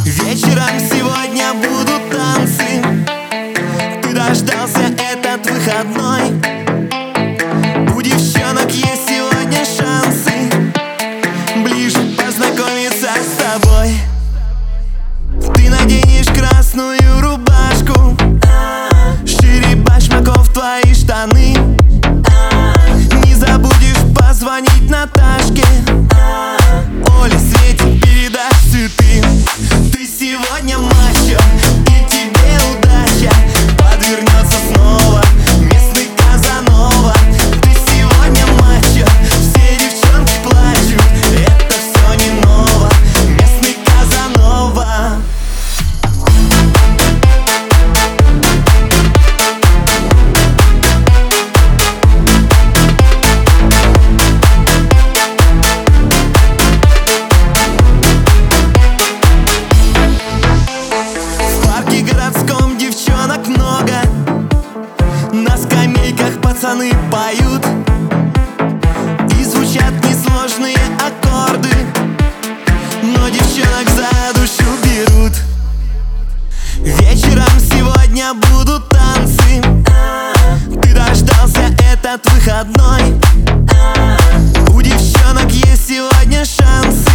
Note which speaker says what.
Speaker 1: Вечером сегодня будут танцы. Ты дождался этот выходной. У девчонок есть сегодня шансы ближе познакомиться с тобой. Ты наденешь красную рубашку, шире башмаков твои штаны. Не забудешь позвонить Наташке, Оле, Свете передашь цветы. Ты сегодня мачо, и тебе удача подвернется снова. Местный Казанова. Ты сегодня мачо, все девчонки плачут, это все не ново. Местный Казанова. Девчонок много, на скамейках пацаны поют, и звучат несложные аккорды, но девчонок за душу берут. Вечером сегодня будут танцы. Ты дождался этот выходной. У девчонок есть сегодня шанс